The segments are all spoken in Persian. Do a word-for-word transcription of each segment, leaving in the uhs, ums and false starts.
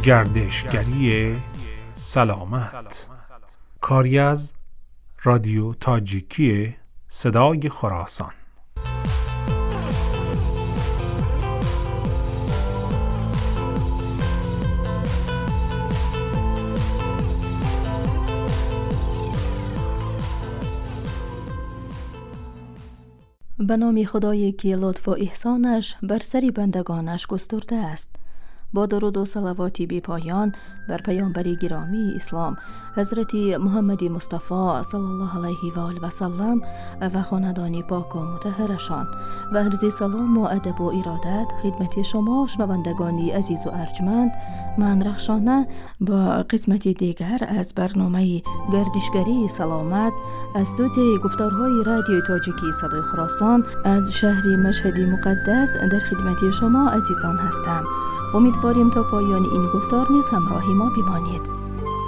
گردشگری سلامت، کاری از رادیو تاجیکی صدای خراسان. به نام خدایی که لطف و احسانش بر سری بندگانش گسترده است. با درود و صلواتی بی پایان بر پیامبر گرامی اسلام حضرت محمد مصطفی صلی الله علیه و آله و سلم و خاندان پاک و مطهرشان و عرض سلام و ادب و ارادت خدمت شما شنوندگانی عزیز و ارجمند. من رخشانه با قسمت دیگر از برنامه گردشگری سلامت از استودیوی گفتارهای رادیو تاجیکی صدای خراسان از شهر مشهد مقدس در خدمت شما عزیزان هستم. امیدواریم تا پایان این گفتار نیز همراه ما بمانید.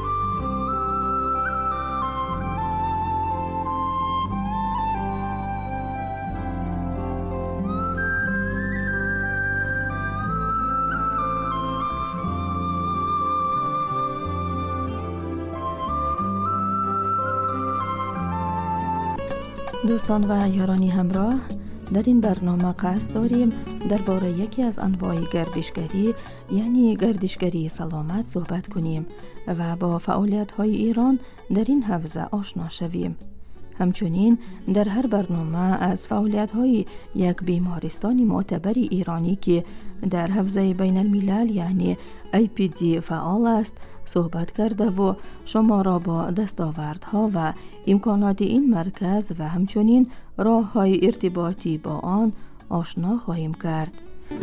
دوستان و یارانی همراه، در این برنامه قصد داریم درباره یکی از انواع گردشگری یعنی گردشگری سلامت صحبت کنیم و با فعالیت‌های ایران در این حوزه آشنا شویم. همچنین در هر برنامه از فعالیت‌های یک بیمارستان معتبر ایرانی که در حوزه بین الملل یعنی ای پی دی فعال است صحبت کرده و شما را با دستاوردها و امکانات این مرکز و همچنین راه‌های ارتباطی با آن آشنا خواهیم کرد.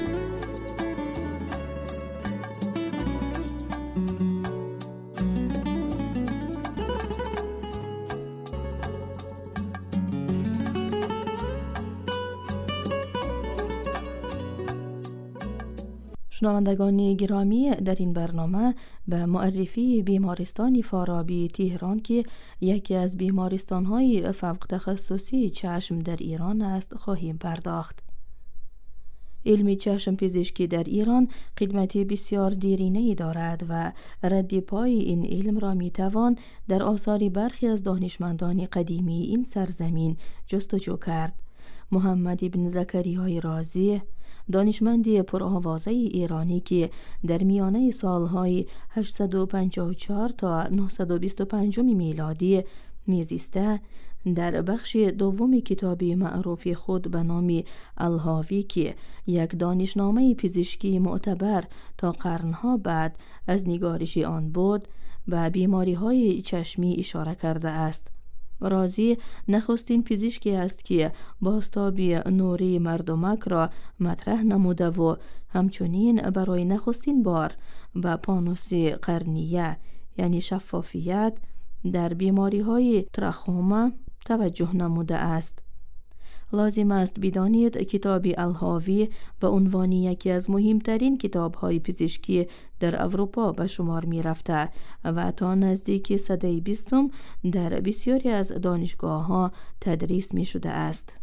شنوندگان گرامی، در این برنامه به معرفی بیمارستان فارابی تهران که یکی از بیمارستان‌های فوق تخصصی چشم در ایران است خواهیم پرداخت. علم چشم پزشکی در ایران قدمت بسیار دیرینه‌ای دارد و رد پای این علم را میتوان در آثار برخی از دانشمندان قدیمی این سرزمین جستجو کرد. محمد بن زکریای رازی، دانشمندی پرآوازه ایرانی که در میانه سالهای هشتصد و پنجاه و چهار تا نهصد و بیست و پنج میلادی میزیسته، در بخش دوم کتاب معروف خود به نام الهاوی که یک دانشنامه پزشکی معتبر تا قرنها بعد از نگارش آن بود، به بیماری‌های چشمی اشاره کرده است. رازی نخستین پزشکی است که بازتاب نوری مردمک را مطرح نموده و همچنین برای نخستین بار به پانوس قرنیه یعنی شفافیت در بیماری های تراخوما توجه نموده است. لازم است بدانید کتاب الهاوی به عنوان یکی از مهمترین کتاب‌های پزشکی در اروپا به شمار می رفته و تا نزدیک سده بیستم در بسیاری از دانشگاه‌ها تدریس می شده است.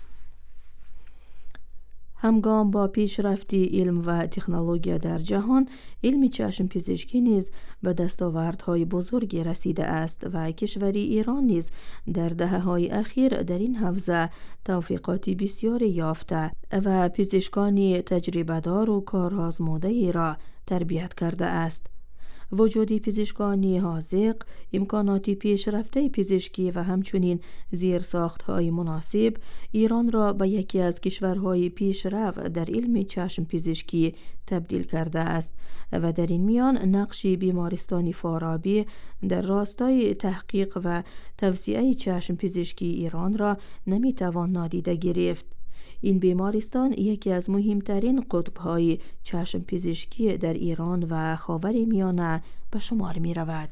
همگام با پیشرفت علم و تکنولوژی در جهان، علم چشم پزشکی نیز به دستاوردهای بزرگی رسیده است و کشور ایران نیز در دهه‌های اخیر در این حوزه توفیقات بسیاری یافته و پزشکان تجربه‌دار و کارآزموده را تربیت کرده است. وجود پزشکانی حاذق، امکانات پیشرفته پزشکی و همچنین زیرساخت‌های مناسب ایران را به یکی از کشورهای پیشرو در علم چشم پزشکی تبدیل کرده است و در این میان نقش بیمارستان فارابی در راستای تحقیق و توسعه چشم پزشکی ایران را نمیتوان نادیده گرفت. این بیمارستان یکی از مهمترین قطب‌های چشم پزشکی در ایران و خاورمیانه به شمار می رود.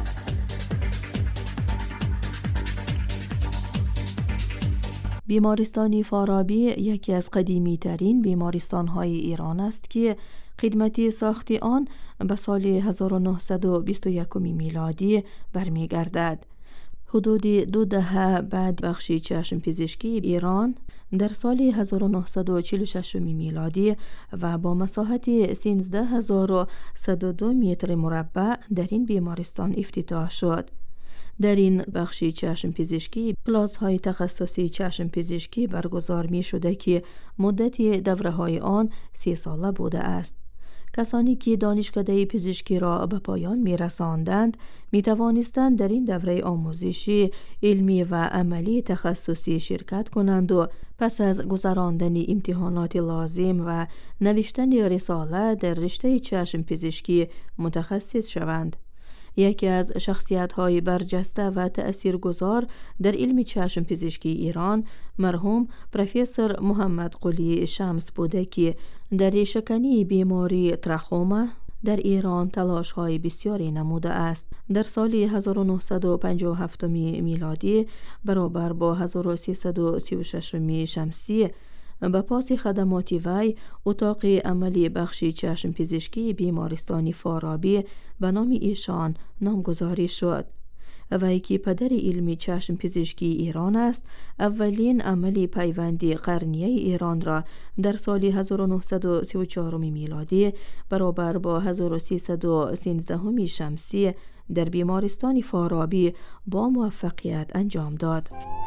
بیمارستان فارابی یکی از قدیمی ترین بیمارستان های ایران است که خدمتی ساخت آن به سال هزار و نهصد و بیست و یک میلادی برمی گردد. حدود دو دهه بعد بخش چشم پزشکی ایران در سال هزار و نهصد و چهل و شش میلادی و با مساحت سیزده هزار و صد و دو متر مربع در این بیمارستان افتتاح شد. در این بخش چشم پزشکی کلاس های تخصصی چشم پزشکی برگزار می شده که مدت دوره های آن سی ساله بوده است. کسانی که دانشکده پزشکی را به پایان می رساندند می توانستند در این دوره آموزشی علمی و عملی تخصصی شرکت کنند و پس از گذراندن امتحانات لازم و نوشتن رساله در رشته چشم پزشکی متخصص شوند. یکی از شخصیت‌های برجسته و تأثیرگذار در علم چشم پزشکی ایران مرحوم پروفسور محمد قلی شمس بوده که در ریشه‌کنی بیماری تراخوما در ایران تلاش‌های بسیاری نموده است. در سال هزار و نهصد و پنجاه و هفت میلادی برابر با هزار و سیصد و سی و شش شمسی به پاس خدمات وی اتاق عملی بخش چشم پزشکی بیمارستان فارابی به نام ایشان نامگذاری شد. وی که پدر علم چشم پزشکی ایران است، اولین عملی پیوندی قرنیه ایران را در سال هزار و نهصد و سی و چهار میلادی برابر با هزار و سیصد و سیزده شمسی در بیمارستان فارابی با موفقیت انجام داد.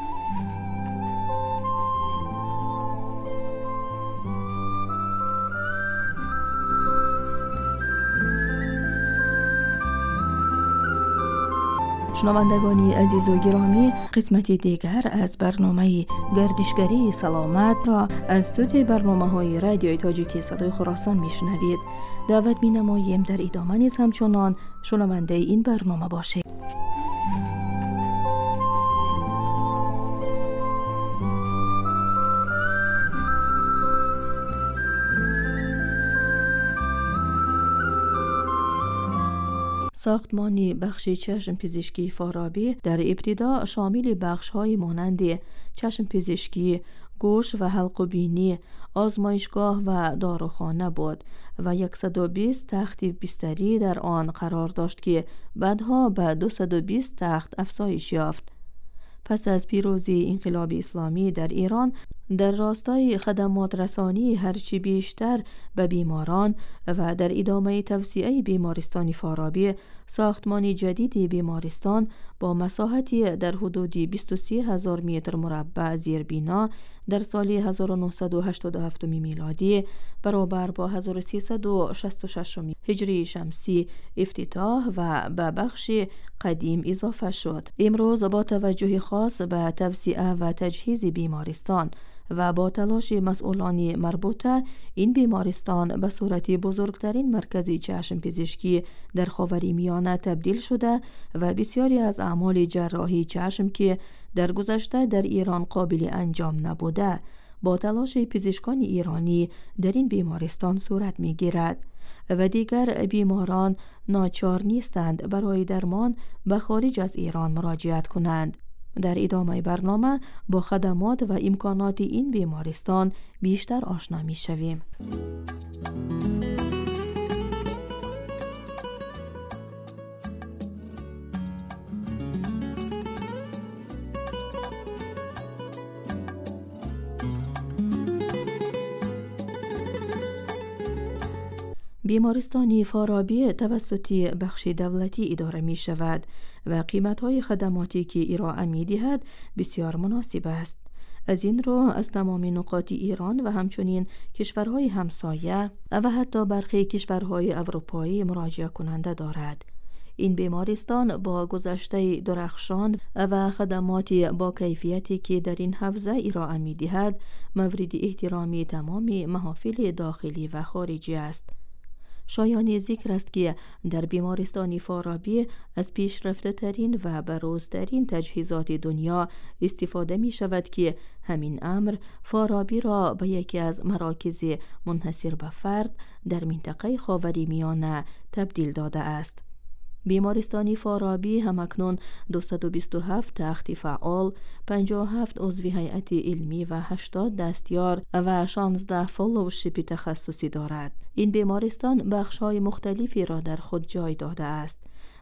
شنوندگانی عزیز و گرامی، قسمت دیگر از برنامه گردشگری سلامت را از صوت برنامه‌های رادیوی تاجیکی صدای خراسان میشنوید. دعوت می‌نماییم در ادامه نیز همچنان شنونده این برنامه باشید. ساختمان بخش چشم پزشکی فارابی در ابتدا شامل بخش‌های مانند چشم پزشکی، گوش و حلق و بینی، آزمایشگاه و داروخانه بود و صد و بیست تخت بستری در آن قرار داشت که بعدها به دویست و بیست تخت افزایش یافت. پس از پیروزی انقلاب اسلامی در ایران، در راستای خدمات رسانی هرچی بیشتر به بیماران و در ادامه توسعه بیمارستان فارابی، ساختمان جدید بیمارستان با مساحتی در حدود بیست و سه هزار متر مربع زیربنا در سال هزار و نهصد و هشتاد و هفت میلادی برابر با هزار و سیصد و شصت و شش هجری شمسی افتتاح و به بخش قدیم اضافه شد. امروز با توجه خاص به توسعه و تجهیز بیمارستان و با تلاش مسئولان مربوطه، این بیمارستان به صورت بزرگترین مرکز چشم پزشکی در خاورمیانه تبدیل شده و بسیاری از اعمال جراحی چشم که در گذشته در ایران قابل انجام نبوده، با تلاش پزشکان ایرانی در این بیمارستان صورت می گیرد و دیگر بیماران ناچار نیستند برای درمان به خارج از ایران مراجعت کنند. در ادامه برنامه با خدمات و امکانات این بیمارستان بیشتر آشنا می شویم. بیمارستان فارابی توسط بخش دولتی اداره می شود و قیمت‌های خدماتی که ارائه می دهد بسیار مناسب است. از این رو از تمام نقاط ایران و همچنین کشورهای همسایه و حتی برخی کشورهای اروپایی مراجعه کننده دارد. این بیمارستان با گذشته درخشان و خدمات با کیفیتی که در این حوزه ارائه می دهد مورد احترام تمام محافل داخلی و خارجی است. شایان ذکر است که در بیمارستان فارابی از پیشرفته ترین و بروزترین تجهیزات دنیا استفاده می شود که همین امر فارابی را به یکی از مراکز منحصر به فرد در منطقه خاورمیانه تبدیل داده است. بیمارستان فارابی همکنون دویست و بیست و هفت تخت فعال، پنجاه و هفت عضو هیئت علمی و هشتاد دستیار و شانزده فلوشیپ تخصصی دارد. این بیمارستان بخش‌های مختلفی را در خود جای داده است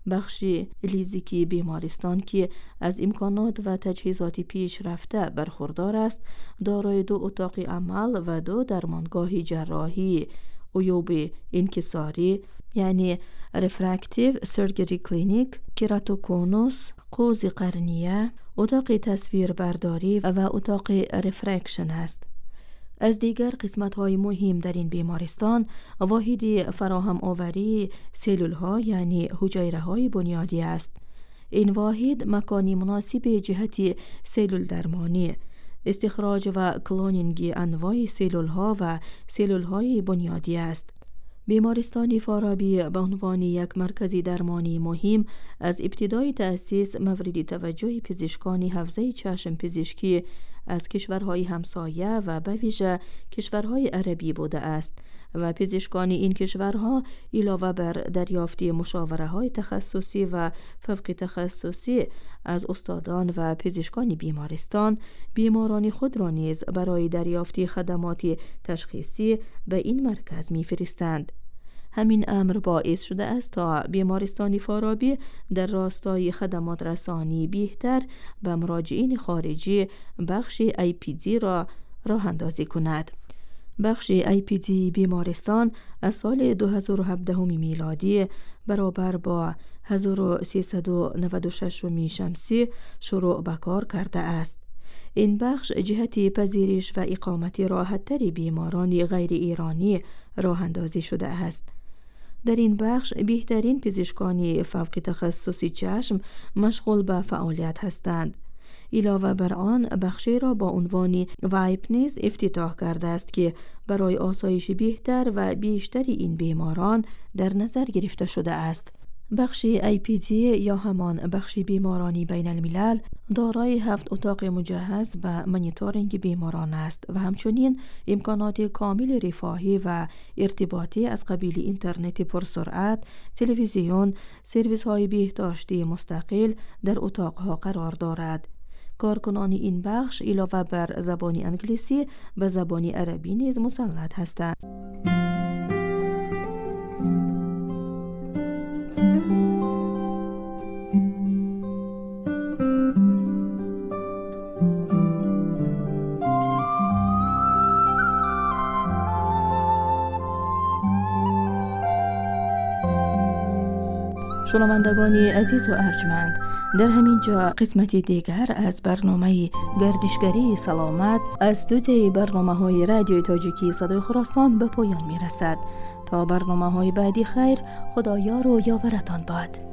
بخش لیزیکی بیمارستان که از امکانات و تجهیزات پیشرفته برخوردار است، دارای دو اتاق عمل و دو درمانگاه جراحی عیوب انکساری یعنی رفرکتیو سرجری کلینیک، کراتوکونوس، قوز قرنیه، اتاق تصویر برداری و اتاق رفرکشن است. از دیگر قسمت‌های مهم در این بیمارستان واحد فراهم آوری سلول‌ها یعنی حجیره‌های بنیادی است. این واحد مکانی مناسب جهت سلول درمانی، استخراج و کلونینگ انواع سلول‌ها و سلول‌های بنیادی است. بیمارستان فارابی به عنوان یک مرکز درمانی مهم از ابتدای تأسیس مورد توجه پزشکان حوزه چشم پزشکی از کشورهای همسایه و به ویژه کشورهای عربی بوده است و پزشکان این کشورها علاوه بر دریافت مشاوره‌های تخصصی و فوق تخصصی از استادان و پزشکان بیمارستان، بیماران خود را نیز برای دریافت خدمات تشخیصی به این مرکز می‌فرستند. همین امر باعث شده است تا بیمارستان فارابی در راستای خدمات رسانی بهتر به مراجعین خارجی بخش ای پی دی را راه اندازی کند. بخش ای پی دی بیمارستان از سال دو هزار و هفده میلادی برابر با هزار و سیصد و نود و شش شمسی شروع به کار کرده است. این بخش جهت پذیرش و اقامت راحت‌تر بیماران غیر ایرانی راه اندازی شده است. در این بخش بهترین پزشکان فوق تخصصی چشم مشغول به فعالیت هستند. علاوه بر آن بخشی را با عنوان وایپ نیز افتتاح کرده است که برای آسایش بهتر و بیشتر این بیماران در نظر گرفته شده است. بخش ای پی دی یا همان بخش بیمارانی بین الملل دارای هفت اتاق مجهز به مانیتورینگ بیماران است و همچنین امکانات کامل رفاهی و ارتباطی از قبیل اینترنت پرسرعت، تلویزیون، سرویس های بهداشتی مستقل در اتاقها قرار دارد. کارکنان این بخش علاوه بر زبان انگلیسی و زبان عربی نیز مسلط هستند. شنوندگان عزیز و ارجمند، در همین جا قسمتی دیگر از برنامه گردشگری سلامت از استودیوی برنامه‌های رادیوی تاجیکی صدای خراسان به پایان می‌رسد. تا برنامه‌های بعدی خیر، خدایار و یاورتان باد.